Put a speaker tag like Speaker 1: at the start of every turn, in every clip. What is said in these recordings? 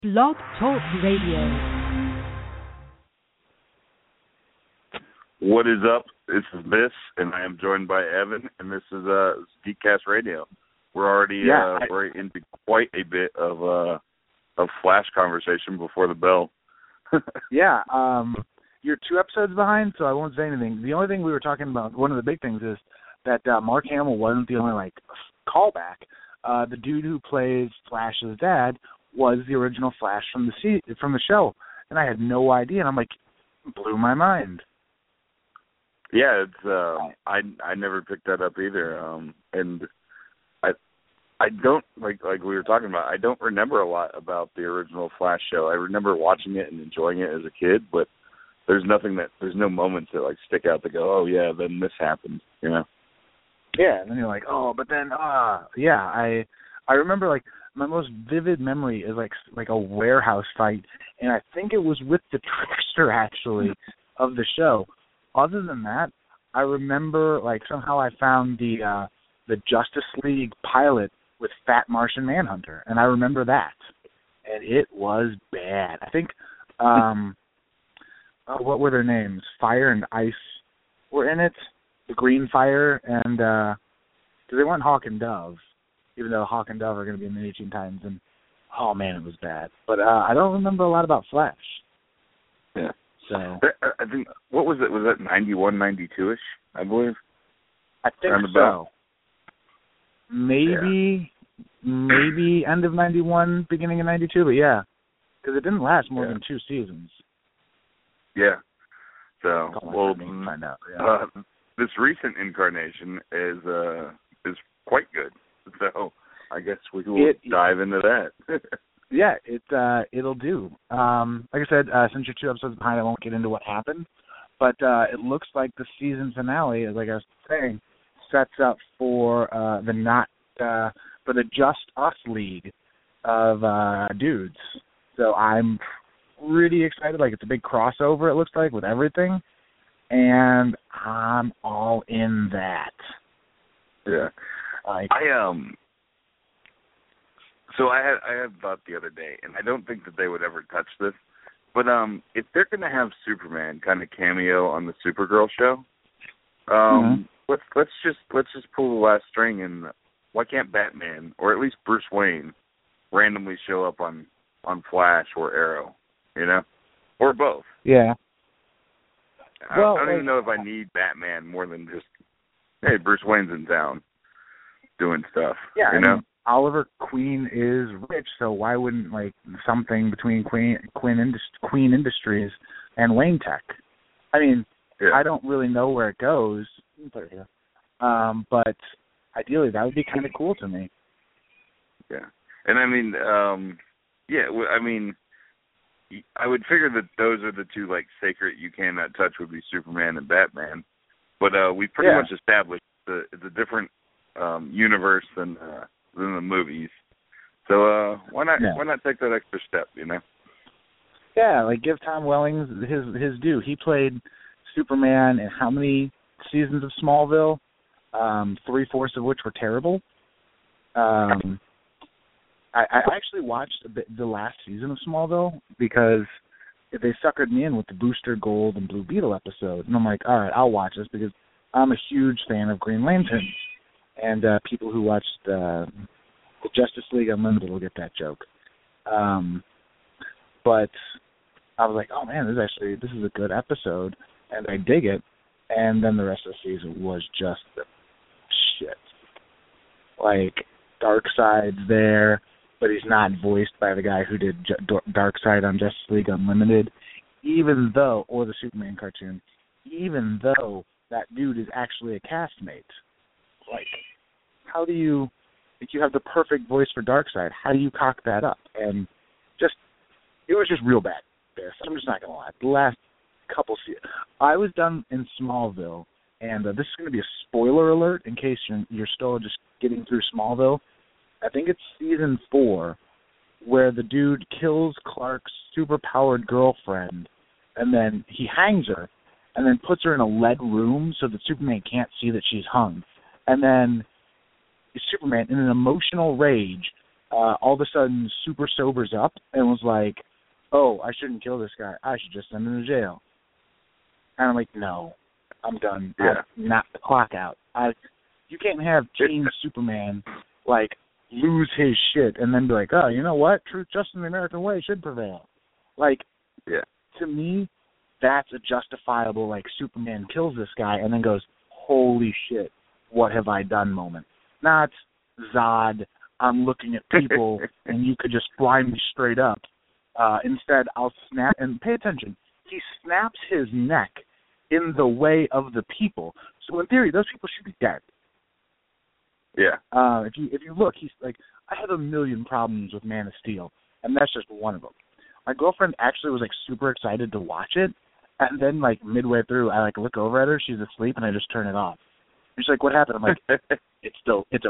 Speaker 1: Blog Talk Radio.
Speaker 2: What is up? This is Biss, and I am joined by Evan, and this is Geekcast Radio. We're already we're into quite a bit of Flash conversation before the bell.
Speaker 3: Yeah, you're 2 episodes behind, so I won't say anything. The only thing we were talking about, one of the big things, is that Mark Hamill wasn't the only callback. The dude who plays Flash's dad was the original Flash from the show, and I had no idea. And I'm like, blew my mind.
Speaker 2: Yeah, it's I never picked that up either. And I don't like we were talking about. I don't remember a lot about the original Flash show. I remember watching it and enjoying it as a kid, but there's no moments that stick out to go, oh yeah, then this happened, you know.
Speaker 3: Yeah, and then you're like, oh, but then yeah, I remember my most vivid memory is like a warehouse fight, and I think it was with the trickster actually of the show. Other than that, I remember somehow I found the Justice League pilot with Fat Martian Manhunter, and I remember that, and it was bad. I think what were their names? Fire and Ice were in it. The Green Fire and because they weren't Hawk and Dove, even though Hawk and Dove are going to be in the Teen Titans, and oh man, it was bad. But I don't remember a lot about Flash.
Speaker 2: Yeah.
Speaker 3: So
Speaker 2: I think, what was it? Was that 91, 92-ish, I believe?
Speaker 3: I think so. Maybe end of 91, beginning of 92, but yeah, because it didn't last more than 2 seasons.
Speaker 2: Yeah. So we'll
Speaker 3: find out. Yeah.
Speaker 2: This recent incarnation is quite good. So I guess we will dive into that.
Speaker 3: Yeah, it'll do. Like I said, since you're 2 episodes behind, I won't get into what happened. But it looks like the season finale, like I was saying, sets up for for the Just Us League of dudes. So I'm pretty excited. It's a big crossover, it looks like, with everything. And I'm all in that.
Speaker 2: Yeah. So I had thought the other day, and I don't think that they would ever touch this, but if they're going to have Superman kind of cameo on the Supergirl show, let's just pull the last string, and why can't Batman or at least Bruce Wayne randomly show up on Flash or Arrow, you know, or both?
Speaker 3: Yeah.
Speaker 2: I don't even know if I need Batman more than just, hey, Bruce Wayne's in town doing stuff.
Speaker 3: Yeah,
Speaker 2: you know.
Speaker 3: Oliver Queen is rich, so why wouldn't something between Queen Industries and Wayne Tech? I mean, I don't really know where it goes, but ideally that would be kind of cool to me.
Speaker 2: Yeah, and I mean, I would figure that those are the 2 sacred you cannot touch would be Superman and Batman, but we pretty much established it's a different universe than the movies. So why not take that extra step, you know?
Speaker 3: Yeah, give Tom Welling his due. He played Superman in how many seasons of Smallville? 3/4 of which were terrible. I actually watched the last season of Smallville because they suckered me in with the Booster Gold and Blue Beetle episode. And I'm like, all right, I'll watch this because I'm a huge fan of Green Lantern. And people who watched the Justice League Unlimited will get that joke. But I was like, oh man, this is a good episode, and I dig it. And then the rest of the season was just shit. Darkseid's there, but he's not voiced by the guy who did Darkseid on Justice League Unlimited, or the Superman cartoon, even though that dude is actually a castmate. How do you, if you have the perfect voice for Darkseid, how do you cock that up? And it was just real bad. I'm just not going to lie. The last couple seasons, I was done in Smallville, and this is going to be a spoiler alert in case you're still just getting through Smallville. I think it's season 4 where the dude kills Clark's superpowered girlfriend, and then he hangs her, and then puts her in a lead room so that Superman can't see that she's hung. And then Superman, in an emotional rage, all of a sudden super sobers up and was like, oh, I shouldn't kill this guy. I should just send him to jail. And I'm like, no, I'm done.
Speaker 2: Yeah.
Speaker 3: I knocked the clock out. You can't have Teen Superman, like, lose his shit and then be like, oh, you know what? Truth, justice, and the American way should prevail. Like,
Speaker 2: yeah.
Speaker 3: To me, that's a justifiable, like, Superman kills this guy and then goes, holy shit, what have I done moment. Not Zod, I'm looking at people and you could just fly me straight up. Instead, I'll snap, and pay attention, he snaps his neck in the way of the people. So in theory, those people should be dead.
Speaker 2: Yeah.
Speaker 3: If you look, he's like, I have a million problems with Man of Steel, and that's just one of them. My girlfriend actually was like super excited to watch it, and then like midway through, I like look over at her, she's asleep, and I just turn it off. She's like, "What happened?" I'm like, "It's over. It's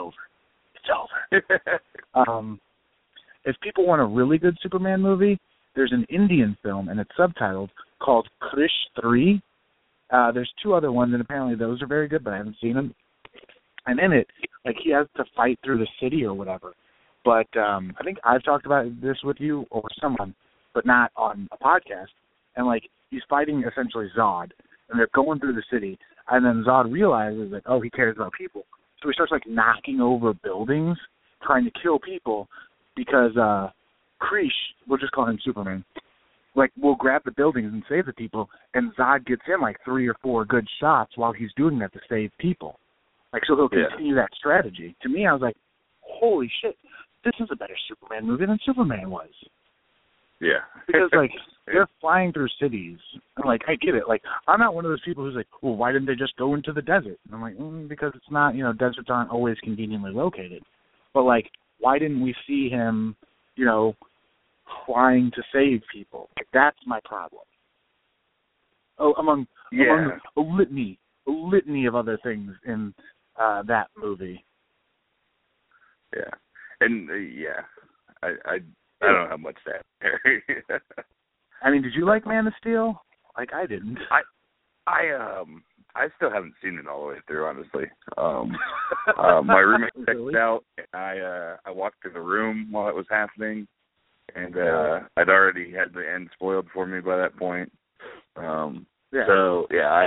Speaker 3: over." If people want a really good Superman movie, there's an Indian film, and it's subtitled, called Krish 3. There's 2 other ones, and apparently those are very good, but I haven't seen them. And in it, like, he has to fight through the city or whatever. But I think I've talked about this with you or someone, but not on a podcast. And, like, he's fighting essentially Zod, and they're going through the city, and then Zod realizes that, oh, he cares about people. So he starts, like, knocking over buildings, trying to kill people, because Krish, we'll just call him Superman, like, will grab the buildings and save the people, and Zod gets him, like, 3 or 4 good shots while he's doing that to save people. Like, so he'll continue that strategy. To me, I was like, holy shit, this is a better Superman movie than Superman was.
Speaker 2: Yeah.
Speaker 3: Because, like, they're flying through cities. I'm like, I get it. Like, I'm not one of those people who's like, well, why didn't they just go into the desert? And I'm like, because it's not, you know, deserts aren't always conveniently located. But, like, why didn't we see him, you know, flying to save people? Like, that's my problem. Oh, among a litany of other things in that movie.
Speaker 2: Yeah. And, I don't have much to add.
Speaker 3: I mean, did you like Man of Steel? Like, I didn't.
Speaker 2: I still haven't seen it all the way through, honestly. My roommate checked it out, and I walked through the room while it was happening, and I'd already had the end spoiled for me by that point. So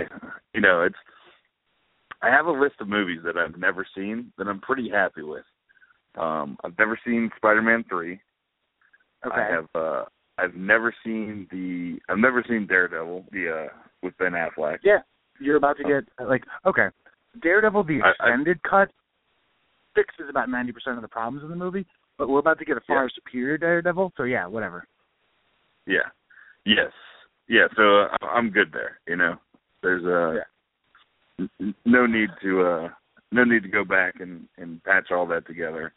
Speaker 2: I have a list of movies that I've never seen that I'm pretty happy with. I've never seen Spider-Man 3.
Speaker 3: Okay.
Speaker 2: I've never seen Daredevil, with Ben Affleck.
Speaker 3: Yeah, you're about to get Daredevil, the extended cut fixes about 90% of the problems in the movie, but we're about to get a far superior Daredevil, so yeah, whatever.
Speaker 2: Yeah. Yes. Yeah. So I'm good there. You know, there's no need to go back and patch all that together.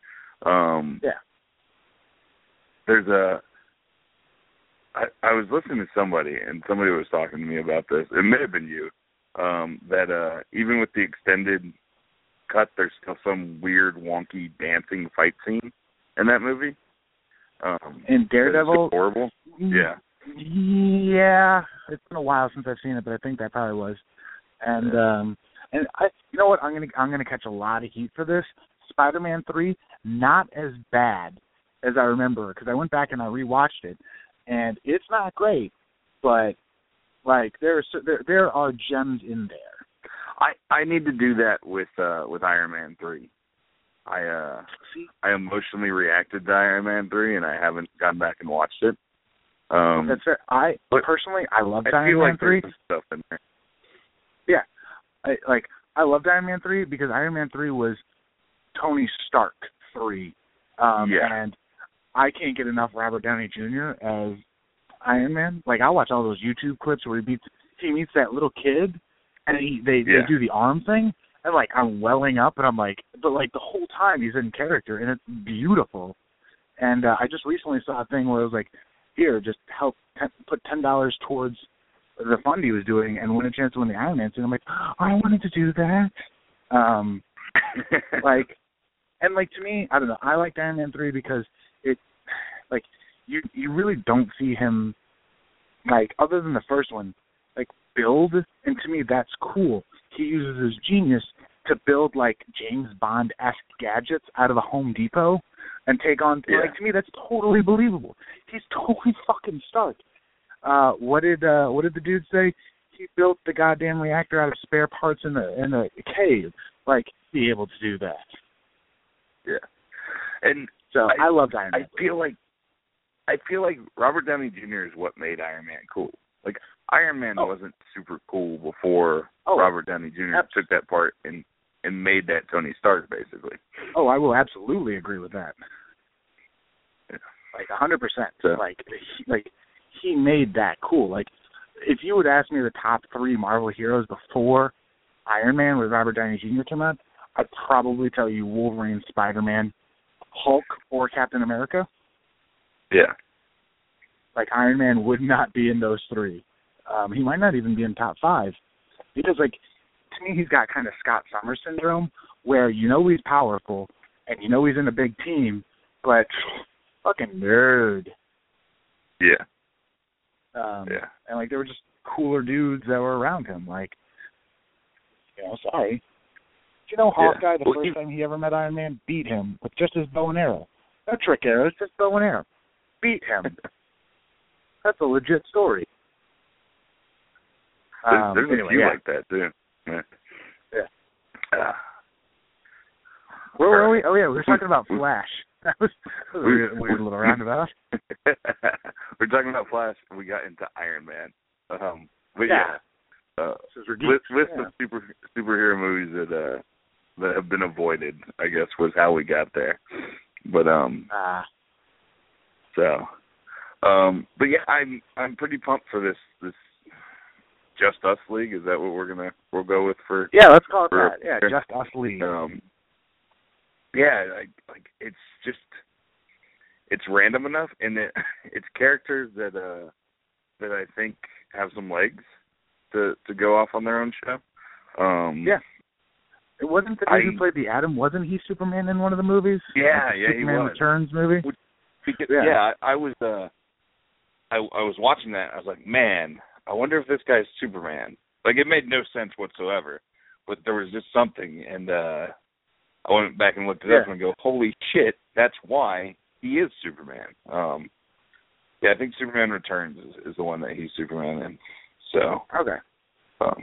Speaker 2: I was listening to somebody, and somebody was talking to me about this. It may have been you. That even with the extended cut, there's still some weird, wonky dancing fight scene in that movie.
Speaker 3: In Daredevil,
Speaker 2: it's horrible. Yeah.
Speaker 3: Yeah, it's been a while since I've seen it, but I think that probably was. And you know what? I'm gonna catch a lot of heat for this. Spider-Man 3, not as bad as I remember, because I went back and I rewatched it, and it's not great, but like there are gems in there.
Speaker 2: I need to do that with Iron Man 3. I emotionally reacted to Iron Man 3, and I haven't gone back and watched it.
Speaker 3: That's fair. I loved Iron Man 3.
Speaker 2: Stuff in there.
Speaker 3: Yeah, I loved Iron Man 3 because Iron Man 3 was Tony Stark 3, and I can't get enough Robert Downey Jr. as Iron Man. Like, I watch all those YouTube clips where he meets that little kid, and they do the arm thing, and like I'm welling up, and I'm like, but like the whole time he's in character, and it's beautiful. And I just recently saw a thing where it was like, here, just help put $10 towards the fund he was doing, and win a chance to win the Iron Man suit. I'm like, I wanted to do that. To me, I don't know. I liked Iron Man 3 because it, like, you really don't see him, like, other than the first one, like, build, and to me that's cool. He uses his genius to build, like, James Bond-esque gadgets out of a Home Depot and take on. Like, to me, that's totally believable. He's totally fucking Stark. What did the dude say? He built the goddamn reactor out of spare parts in a cave. Like, be able to do that.
Speaker 2: Yeah, and
Speaker 3: so I loved Iron Man.
Speaker 2: I feel like Robert Downey Jr. is what made Iron Man cool. Like, Iron Man wasn't super cool before Robert Downey Jr. took that part and made that Tony Stark, basically.
Speaker 3: Oh, I will absolutely agree with that.
Speaker 2: Yeah.
Speaker 3: Like 100%. So. Like he made that cool. Like, if you would ask me the top 3 Marvel heroes before Iron Man with Robert Downey Jr. came out, I'd probably tell you Wolverine, Spider-Man, Hulk, or Captain America.
Speaker 2: Yeah.
Speaker 3: Like, Iron Man would not be in those 3. He might not even be in top 5. Because, like, to me, he's got kind of Scott Summers syndrome, where you know he's powerful, and you know he's in a big team, but fucking nerd.
Speaker 2: Yeah.
Speaker 3: And, like, there were just cooler dudes that were around him. Like, sorry. Do you know Hawkeye, the first time he ever met Iron Man, beat him with just his bow and arrow? No trick arrows, just bow and arrow. Beat him. That's a legit story.
Speaker 2: There's a few like that, too. Yeah.
Speaker 3: Where were we? Oh, yeah, we were talking about Flash. That was a weird little roundabout.
Speaker 2: We're talking about Flash, and we got into Iron Man. With the superhero movies that have been avoided, I guess, was how we got there. But but yeah, I'm pretty pumped for this Just Us League. Is that what we'll go with for?
Speaker 3: Yeah, let's call it that. Yeah, Just Us League.
Speaker 2: Like it's random enough, and it's characters that I think have some legs to go off on their own show.
Speaker 3: Yeah. It wasn't the dude who played the Atom. Wasn't he Superman in one of the movies?
Speaker 2: Yeah,
Speaker 3: Superman
Speaker 2: he was.
Speaker 3: Returns movie.
Speaker 2: I was watching that. I was like, man, I wonder if this guy's Superman. Like, it made no sense whatsoever, but there was just something, and I went back and looked it up and go, holy shit, that's why he is Superman. I think Superman Returns is the one that he's Superman in. So
Speaker 3: okay.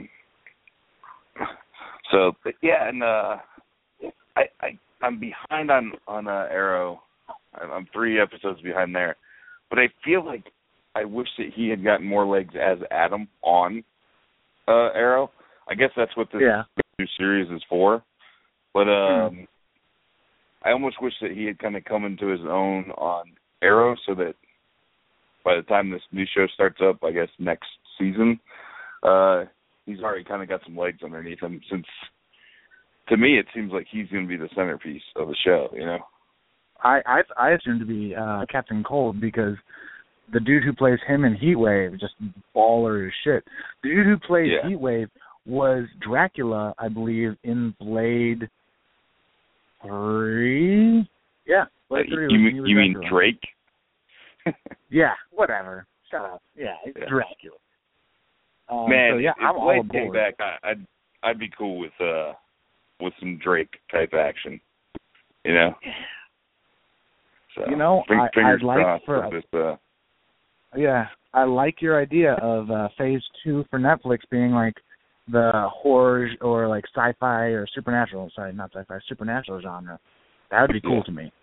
Speaker 2: But yeah, and I'm behind on Arrow. I'm 3 episodes behind there, but I feel like I wish that he had gotten more legs as Adam on Arrow. I guess that's what this new series is for. But I almost wish that he had kind of come into his own on Arrow, so that by the time this new show starts up, I guess next season, he's already kind of got some legs underneath him, since to me it seems like he's going to be the centerpiece of the show, you know?
Speaker 3: I assume to be Captain Cold, because the dude who plays him in Heatwave, just baller as shit. The dude who plays Heatwave was Dracula, I believe, in Blade 3? Yeah, Blade 3.
Speaker 2: You mean Drake?
Speaker 3: Yeah, whatever. Shut up. Yeah, it's Dracula.
Speaker 2: Man,
Speaker 3: so I'm all aboard.
Speaker 2: Came back, I'd be cool with some Drake type action, you know. So,
Speaker 3: I'd like for
Speaker 2: this,
Speaker 3: I like your idea of phase 2 for Netflix being like the horror or like sci-fi or supernatural. Sorry, not sci-fi, supernatural genre. That would be cool to me.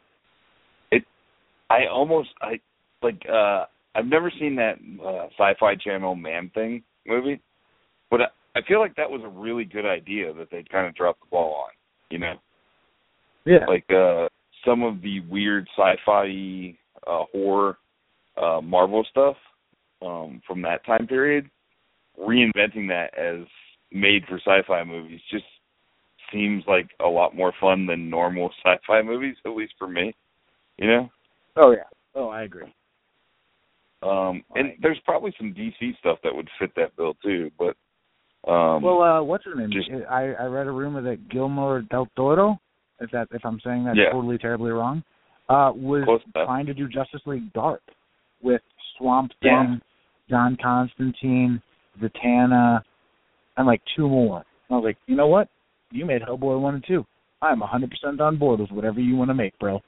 Speaker 2: I've never seen that Sci-Fi Channel Man-Thing movie, but I feel like that was a really good idea that they kind of dropped the ball on, you know?
Speaker 3: Yeah.
Speaker 2: Like some of the weird sci-fi horror Marvel stuff from that time period, reinventing that as made for sci-fi movies just seems like a lot more fun than normal sci-fi movies, at least for me, you know?
Speaker 3: Oh, yeah. Oh, I agree.
Speaker 2: And there's probably some DC stuff that would fit that bill too, but
Speaker 3: what's her name? I read a rumor that Guillermo del Toro, if I'm saying that totally terribly wrong, was trying to do Justice League Dark with Swamp Thing, John Constantine, Zatanna, and like 2 more. And I was like, you know what? You made Hellboy 1 and 2. I'm 100% on board with whatever you want to make, bro.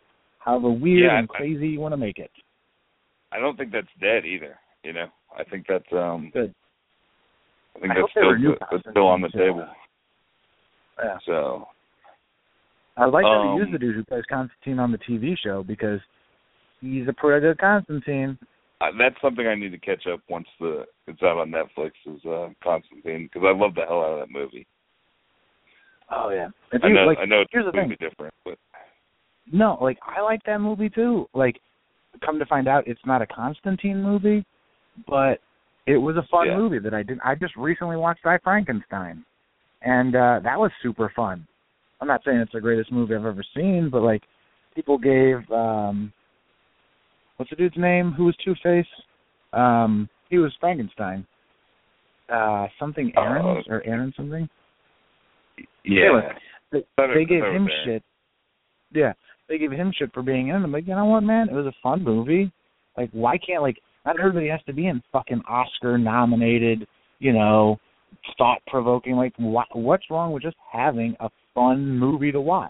Speaker 3: however weird and crazy you want to make it.
Speaker 2: I don't think that's dead either. I think that's
Speaker 3: good.
Speaker 2: I think that's still on the table.
Speaker 3: Yeah.
Speaker 2: So
Speaker 3: I'd like to use the dude who plays Constantine on the TV show because he's a pretty good Constantine.
Speaker 2: That's something I need to catch up once it's out on Netflix is Constantine, because I love the hell out of that movie.
Speaker 3: Oh yeah,
Speaker 2: I know it's completely different, but
Speaker 3: no, I like that movie too. Come to find out, it's not a Constantine movie, but it was a fun movie that I just recently watched I, Frankenstein, and that was super fun. I'm not saying it's the greatest movie I've ever seen, but people gave what's the dude's name? Who was Two-Face? He was Frankenstein. Something Aaron or Aaron something.
Speaker 2: Yeah.
Speaker 3: Anyway, they gave him shit. Yeah, they gave him shit for being in it. I'm like, you know what, man? It was a fun movie. Why can't not everybody has to be in fucking Oscar-nominated, thought-provoking. What's wrong with just having a fun movie to watch?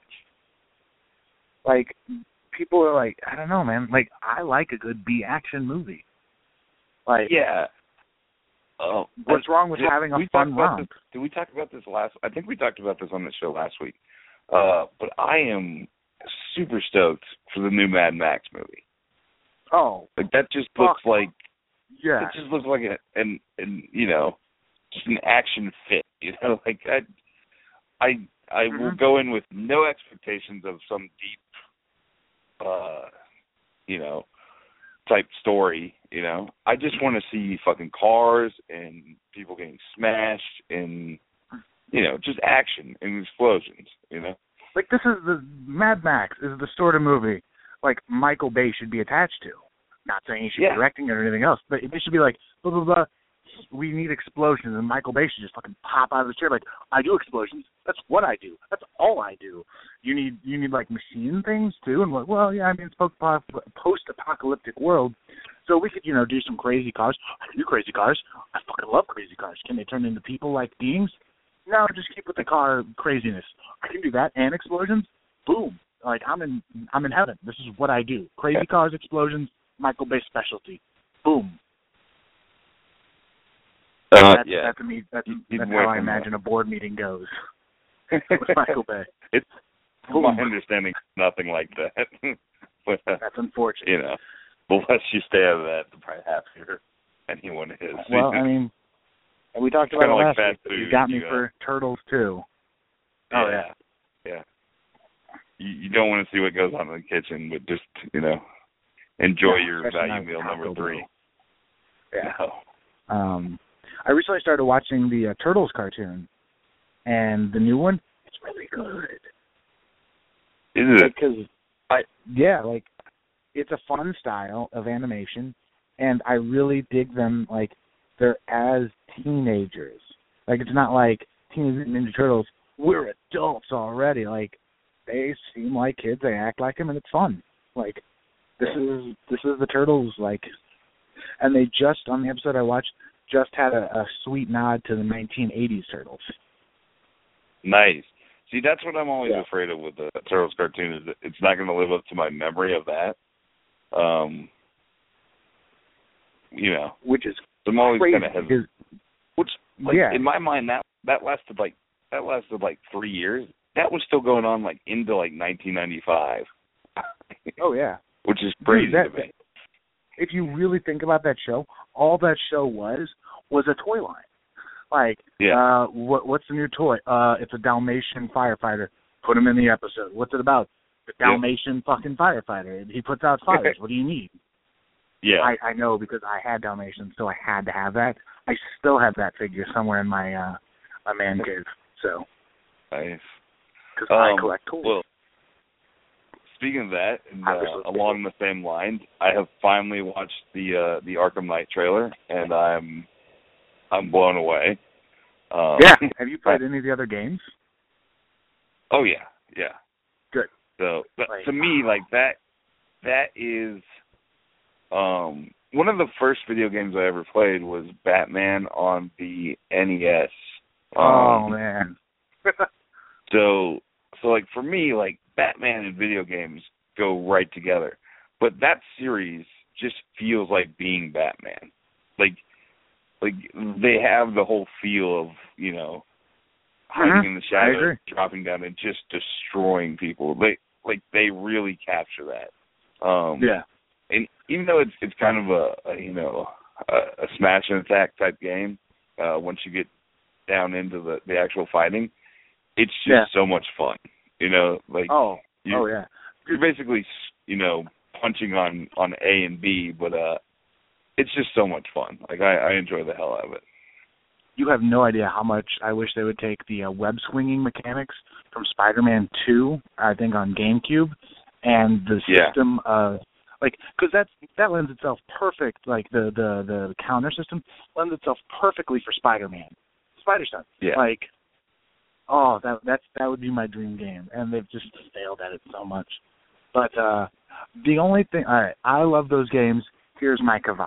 Speaker 3: People are I don't know, man. I like a good B-action movie.
Speaker 2: Yeah.
Speaker 3: What's wrong with having a fun romp?
Speaker 2: Did we talk about this I think we talked about this on the show last week. But I am super stoked for the new Mad Max movie.
Speaker 3: Oh.
Speaker 2: That just looks like...
Speaker 3: Yeah.
Speaker 2: It just looks like just an action fit, I will go in with no expectations of some deep, type story, I just want to see fucking cars and people getting smashed and, just action and explosions,
Speaker 3: This is the Mad Max is the sort of movie Michael Bay should be attached to. Not saying he should be directing it or anything else, but they should be blah, blah, blah. We need explosions, and Michael Bay should just fucking pop out of the chair I do explosions. That's what I do. That's all I do. You need machine things too, and it's post-apocalyptic world, so we could do some crazy cars. I can do crazy cars. I fucking love crazy cars. Can they turn into people-like beings? No, just keep with the car craziness. I can do that and explosions. Boom! I'm in heaven. This is what I do. Crazy cars, explosions. Michael Bay specialty. Boom. That's how I imagine a board meeting goes with Michael Bay.
Speaker 2: It's my understanding, nothing like that. But,
Speaker 3: that's unfortunate.
Speaker 2: The less you stay out of that, the probably happier anyone is.
Speaker 3: Well, we talked about it last week.
Speaker 2: Food,
Speaker 3: you got me for Turtles too.
Speaker 2: Oh yeah. You don't want to see what goes on in the kitchen, but just enjoy your value meal number 3.
Speaker 3: Yeah. No. I recently started watching the Turtles cartoon, and the new one, it's really good.
Speaker 2: Is it?
Speaker 3: Because, it's a fun style of animation, and I really dig them, they're as teenagers. It's not like Teenage Mutant Ninja Turtles, we're adults already. They seem like kids, they act like them, and it's fun. This is the Turtles, and they just, on the episode I watched, just had a sweet nod to the 1980s Turtles.
Speaker 2: Nice. See, that's what I'm always afraid of with the Turtles cartoon, is that it's not going to live up to my memory of that.
Speaker 3: Which is
Speaker 2: I'm always
Speaker 3: crazy.
Speaker 2: Kind of hesitant. Which, in my mind, that lasted 3 years. That was still going on into 1995.
Speaker 3: Oh yeah.
Speaker 2: Which is crazy to me.
Speaker 3: If you really think about that show, all that show was a toy line. What's the new toy? It's a Dalmatian firefighter. Put him in the episode. What's it about? The Dalmatian fucking firefighter. He puts out fires. What do you need?
Speaker 2: Yeah.
Speaker 3: I know because I had Dalmatians, so I had to have that. I still have that figure somewhere in my man cave. So.
Speaker 2: Nice.
Speaker 3: Because I collect toys.
Speaker 2: Well, speaking of that, and, along the same lines, I have finally watched the Arkham Knight trailer, and I'm blown away.
Speaker 3: Have you played any of the other games?
Speaker 2: Oh yeah.
Speaker 3: Good.
Speaker 2: So to me, that is one of the first video games I ever played was Batman on the NES.
Speaker 3: Oh man.
Speaker 2: So for me, Batman in video games go right together. But that series just feels like being Batman. Like they have the whole feel of, you know, hiding in the shadows, dropping down and just destroying people. They really capture that. And even though it's kind of a smash and attack type game, once you get down into the actual fighting, it's just so much fun. You know, like you're basically, you know, punching on A and B, but it's just so much fun. Like I enjoy the hell out of it.
Speaker 3: You have no idea how much I wish they would take the web swinging mechanics from Spider-Man 2, I think on GameCube, and the system like, because that lends itself perfect, like the counter system lends itself perfectly for Spider-Man, Spider-Sense.
Speaker 2: Yeah.
Speaker 3: Like, that would be my dream game, and they've just failed at it so much. But the only thing, all right, I love those games. Here's my caveat.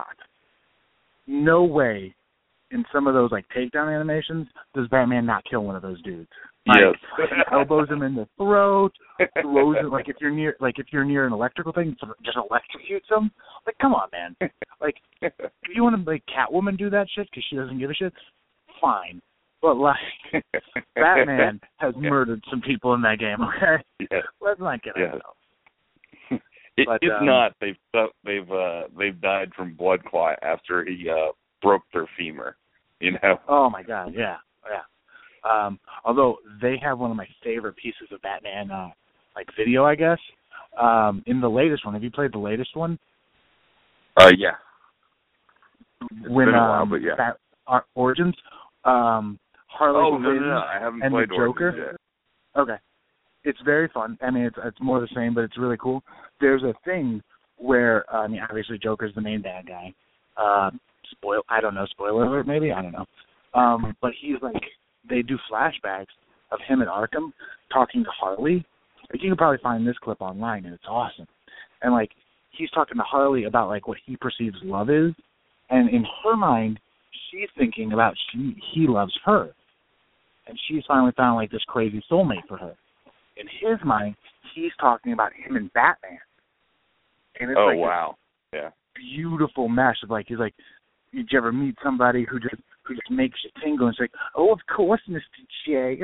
Speaker 3: No way in some of those like takedown animations does Batman not kill one of those dudes. Like, elbows him in the throat, throws it like if you're near an electrical thing, just electrocutes him. Like, come on, man. Like, if you want to make Catwoman do that shit because she doesn't give a shit, fine. But like, Batman has murdered some people in that game. Okay, let's not get ourselves.
Speaker 2: If not, they've died from blood clot after he broke their femur. You know.
Speaker 3: Oh my God, yeah. Although they have one of my favorite pieces of Batman, like video, I guess. In the latest one, have you played the latest one?
Speaker 2: Yeah.
Speaker 3: It's been a while, but yeah. Origins. Harley Quinn
Speaker 2: I haven't
Speaker 3: and
Speaker 2: played
Speaker 3: the Joker.
Speaker 2: Origins yet.
Speaker 3: Okay. It's very fun. I mean, it's more the same, but it's really cool. There's a thing where, obviously Joker's the main bad guy. Spoiler alert, maybe? I don't know. But he's like, they do flashbacks of him at Arkham talking to Harley. Like, you can probably find this clip online, and it's awesome. And, like, he's talking to Harley about, like, what he perceives love is. And in her mind, she's thinking about he loves her. And she's finally found, like, this crazy soulmate for her. In his mind, he's talking about him and Batman. And it's
Speaker 2: wow. Yeah.
Speaker 3: Beautiful mesh of, like, he's like, did you ever meet somebody who just makes you tingle and say, oh, of course, Mr. J.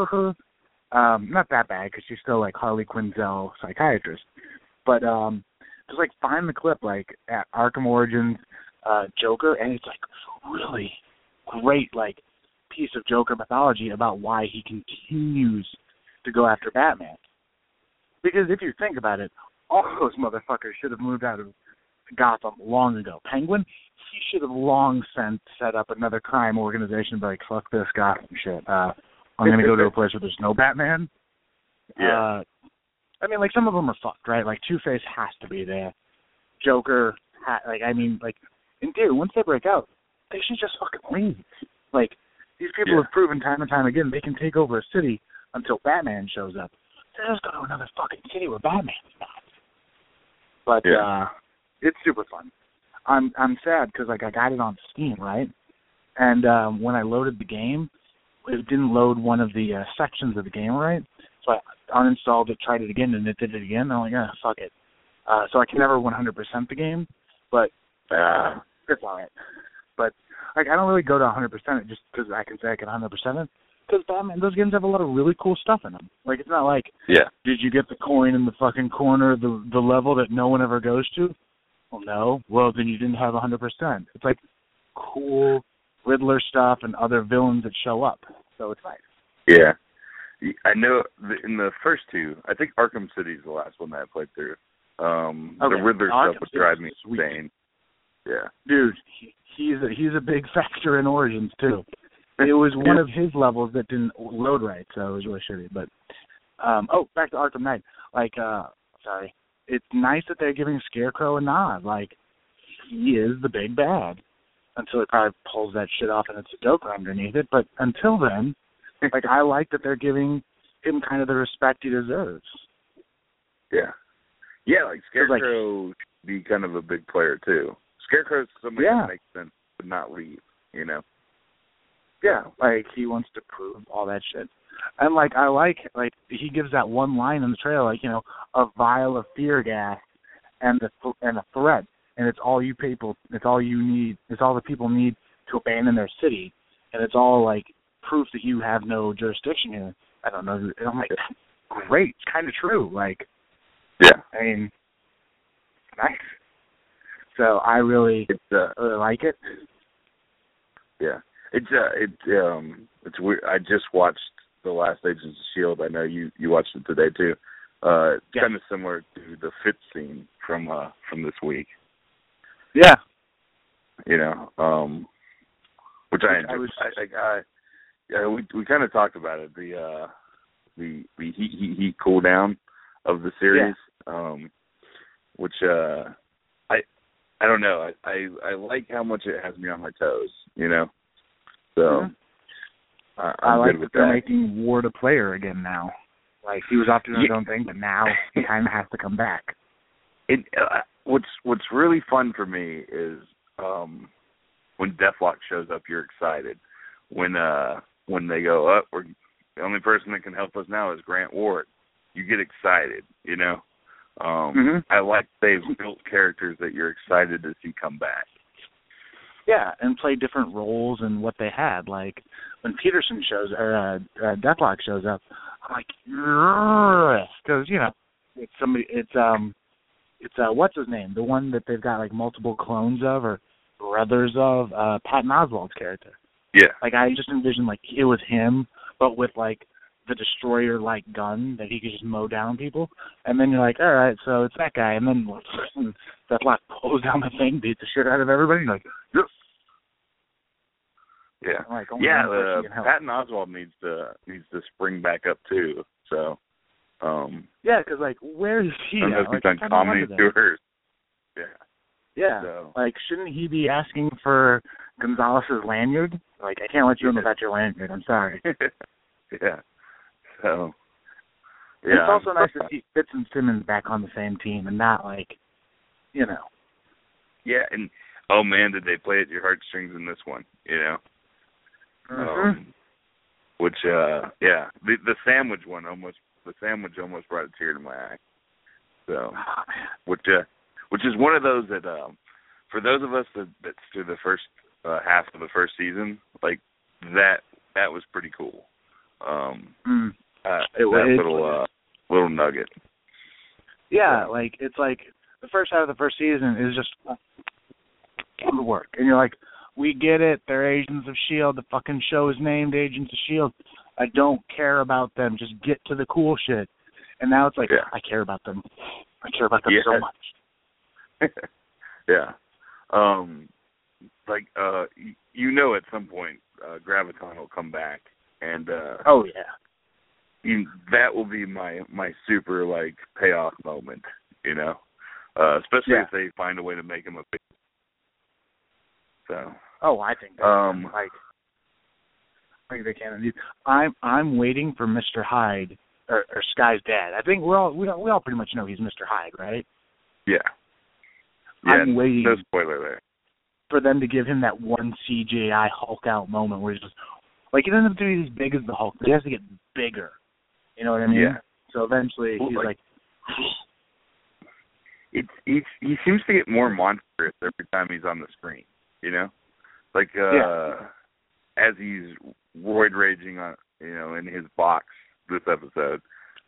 Speaker 3: Not that bad, because she's still, like, Harley Quinzel psychiatrist. But just, like, find the clip, like, at Arkham Origins Joker, and it's, like, really great, like, piece of Joker mythology about why he continues to go after Batman. Because if you think about it, all those motherfuckers should have moved out of Gotham long ago. Penguin, he should have long since set up another crime organization, but like, fuck this Gotham shit. I'm going to go to a place where there's no Batman.
Speaker 2: Yeah.
Speaker 3: I mean, like, some of them are fucked, right? Like, Two-Face has to be there. Joker, in theory, once they break out, they should just fucking leave. Like, these people have proven time and time again they can take over a city until Batman shows up. They just go to another fucking city where Batman's not. But it's super fun. I'm sad because, like, I got it on Steam, right? And when I loaded the game, it didn't load one of the sections of the game right. So I uninstalled it, tried it again, and it did it again. I'm like, fuck it. So I can never 100% the game, but it's all right. But, like, I don't really go to 100% it just because I can say I can 100% it. Because Batman, those games have a lot of really cool stuff in them. Like, it's not like, did you get the coin in the fucking corner of the level that no one ever goes to? Well, no. Well, then you didn't have 100%. It's like cool Riddler stuff and other villains that show up. So it's nice.
Speaker 2: Yeah. I know in the first two, I think Arkham City is the last one that I played through. The Riddler stuff would drive me insane. Yeah. Dude,
Speaker 3: he's a big factor in Origins, too. It was one of his levels that didn't load right, so it was really shitty. But, back to Arkham Knight. Like, it's nice that they're giving Scarecrow a nod. Like, he is the big bad. Until he probably pulls that shit off and it's a Joker underneath it. But until then, like, I like that they're giving him kind of the respect he deserves.
Speaker 2: Yeah. Yeah, like, Scarecrow should be kind of a big player, too. Scarecrow's somebody that makes sense to not leave, you know?
Speaker 3: Yeah, like, he wants to prove all that shit. And like I like he gives that one line in the trailer, like, you know, a vial of fear gas and a threat, and it's all you people, it's all you need, it's all the people need to abandon their city, and it's all like proof that you have no jurisdiction here. I don't know. And I'm like, great, it's kind of true. Like,
Speaker 2: yeah,
Speaker 3: I mean, nice. So I really really like it.
Speaker 2: Yeah, it's weird. I just watched The Last Agents of S.H.I.E.L.D. I know you watched it today too. It's kind of similar to the Fitz scene from this week.
Speaker 3: Yeah.
Speaker 2: You know, which I enjoyed. We kind of talked about it. The heat cool down of the series, which I don't know. I like how much it has me on my toes, you know. So
Speaker 3: I like that they're making Ward a player again now. Like, he was off doing his own thing, but now he kind of has to come back.
Speaker 2: What's really fun for me is when Deathlock shows up, you're excited. When they go up, the only person that can help us now is Grant Ward. You get excited, you know. I like they've built characters that you're excited to see come back.
Speaker 3: Yeah, and play different roles in what they had. Like when Peterson Deathlock shows up, I'm like, because you know, it's somebody. It's what's his name? The one that they've got like multiple clones of or brothers of, Patton Oswalt's character.
Speaker 2: Yeah.
Speaker 3: Like I just envisioned like it was him, but with like the destroyer-like gun that he could just mow down people, and then you're like, all right, so it's that guy, and then Deathlock pulls down the thing, beats the shit out of everybody, and you're like, yes.
Speaker 2: Yeah,
Speaker 3: like,
Speaker 2: Patton Oswalt needs to spring back up too. So,
Speaker 3: yeah, because like, where is he?
Speaker 2: I don't know if he's on comedy tours.
Speaker 3: Yeah.
Speaker 2: So.
Speaker 3: Like, shouldn't he be asking for Gonzalez's lanyard? Like, I can't let you in without your lanyard. I'm sorry.
Speaker 2: Yeah. So, yeah.
Speaker 3: It's also nice to see Fitz and Simmons back on the same team and not like, you know.
Speaker 2: Yeah, and oh man, did they play at your heartstrings in this one? You know. Which, yeah, the sandwich one almost brought a tear to my eye. So, which is one of those that, for those of us that's through the first half of the first season, like that was pretty cool. That little nugget.
Speaker 3: Yeah, like it's like the first half of the first season is just work, and you're like, we get it. They're Agents of S.H.I.E.L.D. The fucking show is named Agents of S.H.I.E.L.D. I don't care about them. Just get to the cool shit. And now it's like, I care about them. I care about them so much.
Speaker 2: Yeah. You know, at some point, Graviton will come back, and that will be my super like payoff moment. You know, especially if they find a way to make him a big. So.
Speaker 3: Oh, I think they can. I'm waiting for Mr. Hyde or Sky's dad. I think we all pretty much know he's Mr. Hyde, right?
Speaker 2: Yeah.
Speaker 3: I'm waiting.
Speaker 2: No spoiler there.
Speaker 3: For them to give him that one CGI Hulk out moment where he's just like, he doesn't have to be as big as the Hulk, but he has to get bigger. You know what I mean?
Speaker 2: Yeah.
Speaker 3: So eventually he's like
Speaker 2: he seems to get more monstrous every time he's on the screen. You know, like as he's roid raging on, you know, in his box this episode,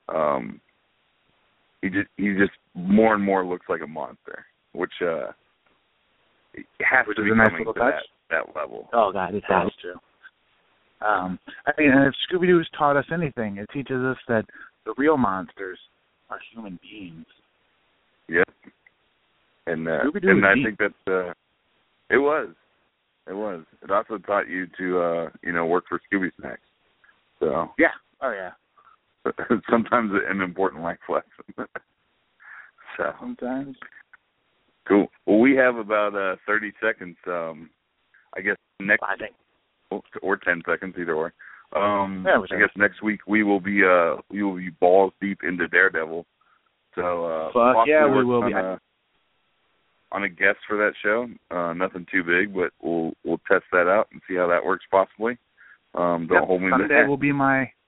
Speaker 2: he just more and more looks like a monster, which it has to be coming to that level.
Speaker 3: Oh God, it has to. I mean, and if Scooby-Doo has taught us anything, it teaches us that the real monsters are human beings.
Speaker 2: Yep. And I think that it was. It also taught you to work for Scooby Snacks. So
Speaker 3: yeah. Oh yeah.
Speaker 2: Sometimes an important life lesson. So
Speaker 3: sometimes.
Speaker 2: Cool. Well, we have about 30 seconds. I guess next.
Speaker 3: I think.
Speaker 2: Or 10 seconds, either way.
Speaker 3: I
Speaker 2: guess next week we will be balls deep into Daredevil. So
Speaker 3: we will be
Speaker 2: on a guest for that show. Nothing too big, but we'll test that out and see how that works possibly. Don't hold me to that.
Speaker 3: Sunday will be my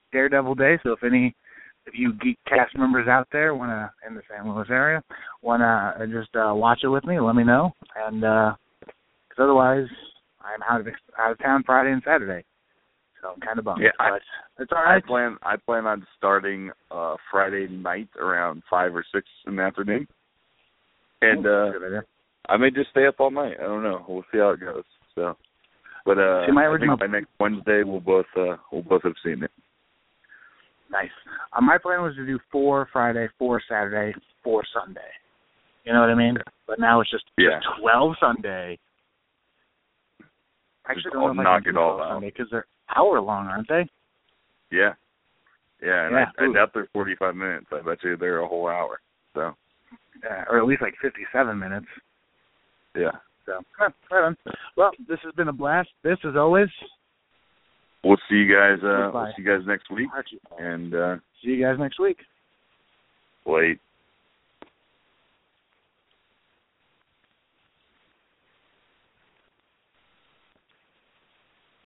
Speaker 3: Daredevil Day. So if you geek cast members out there in the San Luis area wanna just watch it with me, let me know. And because otherwise, I'm out of town Friday and Saturday, so I'm kind of bummed.
Speaker 2: Yeah,
Speaker 3: but it's all right.
Speaker 2: I plan on starting Friday night around 5 or 6 in the afternoon, and I may just stay up all night. I don't know. We'll see how it goes. So, but I think by next Wednesday we'll both have seen it.
Speaker 3: Nice. My plan was to do 4 Friday, 4 Saturday, 4 Sunday. You know what I mean? But now it's just 12 Sunday. Actually,
Speaker 2: I'll knock it all out
Speaker 3: because they're hour long, aren't they?
Speaker 2: Yeah. Yeah, and I doubt they're 45 minutes. I bet you they're a whole hour. So.
Speaker 3: Or at least like 57 minutes.
Speaker 2: Yeah.
Speaker 3: So, right on. Well, this has been a blast. This, as always.
Speaker 2: We'll see you guys. We'll see you guys next week.
Speaker 3: Archie.
Speaker 2: And
Speaker 3: see you guys next week.
Speaker 2: Wait.